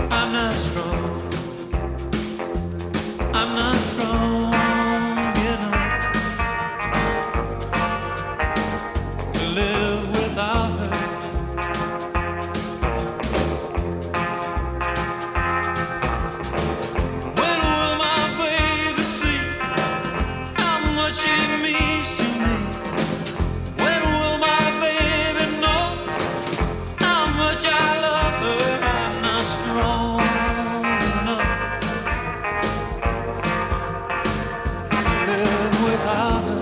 I'm not strong. I'm not strong enough to live without her. When will my baby see how much she means to me? When will my baby know how much I love her? I'm not strong enough to live without her.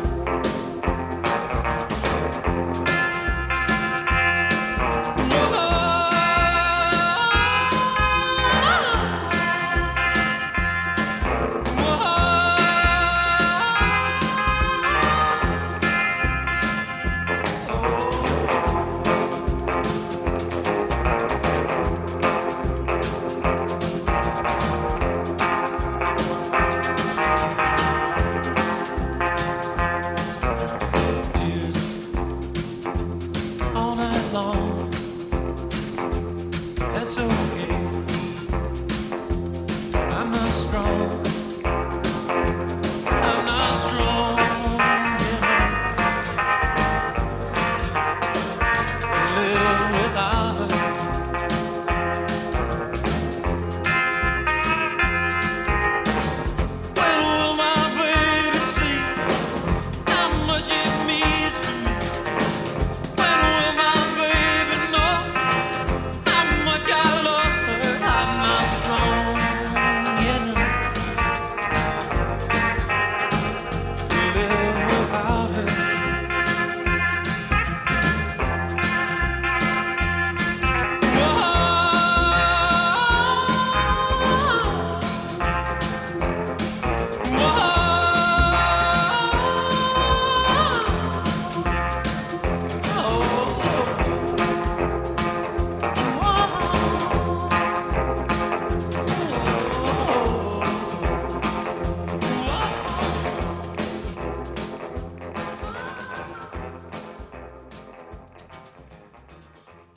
Tears all night long. That's okay. I'm not strong.